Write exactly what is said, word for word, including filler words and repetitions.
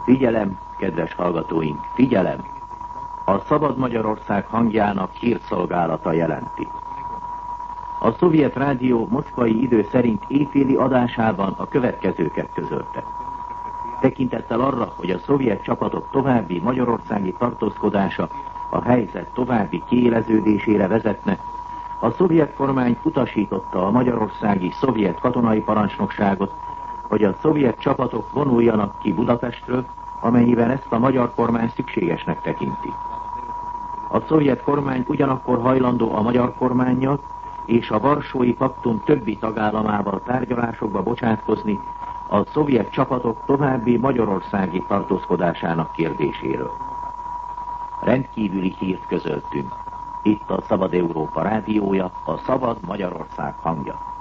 Figyelem, kedves hallgatóink, figyelem! A Szabad Magyarország hangjának hírszolgálata jelenti. A szovjet rádió moszkvai idő szerint éjféli adásában a következőket közölte. Tekintettel arra, hogy a szovjet csapatok további magyarországi tartózkodása a helyzet további kiéleződésére vezetne, a szovjet kormány utasította a magyarországi szovjet katonai parancsnokságot, hogy a szovjet csapatok vonuljanak ki Budapestről, amennyiben ezt a magyar kormány szükségesnek tekinti. A szovjet kormány ugyanakkor hajlandó a magyar kormánnyal és a Varsói Paktum többi tagállamával tárgyalásokba bocsátkozni a szovjet csapatok további magyarországi tartózkodásának kérdéséről. Rendkívüli hírt közöltünk. Itt a Szabad Európa rádiója, a Szabad Magyarország hangja.